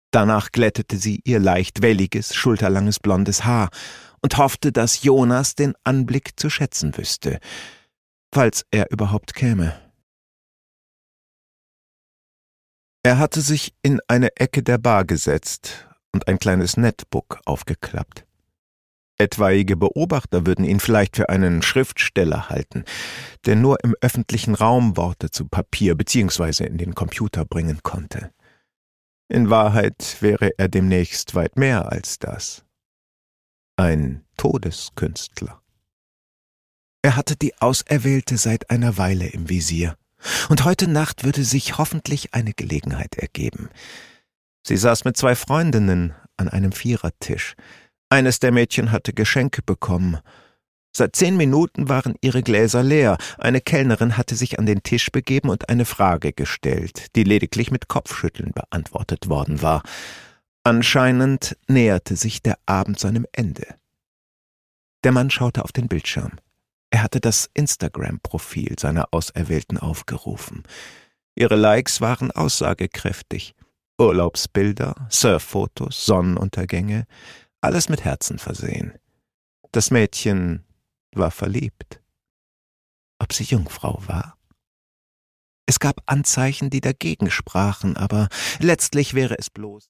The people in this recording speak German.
Danach glättete sie ihr leicht welliges, schulterlanges blondes Haar und hoffte, dass Jonas den Anblick zu schätzen wüsste, falls er überhaupt käme. Er hatte sich in eine Ecke der Bar gesetzt und ein kleines Netbook aufgeklappt. Etwaige Beobachter würden ihn vielleicht für einen Schriftsteller halten, der nur im öffentlichen Raum Worte zu Papier bzw. in den Computer bringen konnte. In Wahrheit wäre er demnächst weit mehr als das. Ein Todeskünstler. Er hatte die Auserwählte seit einer Weile im Visier, und heute Nacht würde sich hoffentlich eine Gelegenheit ergeben. Sie saß mit 2 Freundinnen an einem Vierertisch. Eines der Mädchen hatte Geschenke bekommen. Seit 10 Minuten waren ihre Gläser leer. Eine Kellnerin hatte sich an den Tisch begeben und eine Frage gestellt, die lediglich mit Kopfschütteln beantwortet worden war. Anscheinend näherte sich der Abend seinem Ende. Der Mann schaute auf den Bildschirm. Er hatte das Instagram-Profil seiner Auserwählten aufgerufen. Ihre Likes waren aussagekräftig. Urlaubsbilder, Surffotos, Sonnenuntergänge, alles mit Herzen versehen. Das Mädchen war verliebt. Ob sie Jungfrau war? Es gab Anzeichen, die dagegen sprachen, aber letztlich wäre es bloß